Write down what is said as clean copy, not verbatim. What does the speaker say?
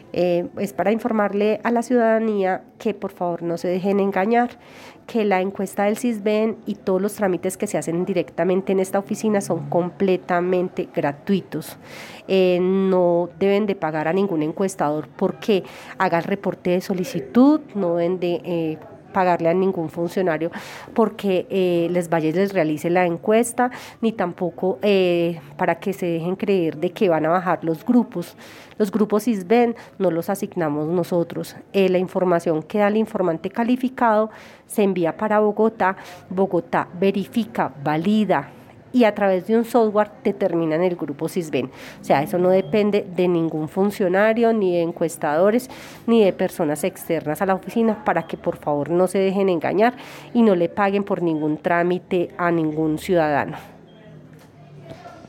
Es para informarle a la ciudadanía que por favor no se dejen engañar, que la encuesta del Sisbén y todos los trámites que se hacen directamente en esta oficina son completamente gratuitos. No deben de pagar a ningún encuestador porque haga el reporte de solicitud, no deben de pagarle a ningún funcionario porque les vaya y les realice la encuesta, ni tampoco para que se dejen creer de que van a bajar los grupos. Los grupos Sisbén no los asignamos nosotros. La información que da el informante calificado se envía para Bogotá. Bogotá verifica, valida y a través de un software determinan el grupo Sisbén. O sea, eso no depende de ningún funcionario, ni de encuestadores, ni de personas externas a la oficina, para que por favor no se dejen engañar y no le paguen por ningún trámite a ningún ciudadano.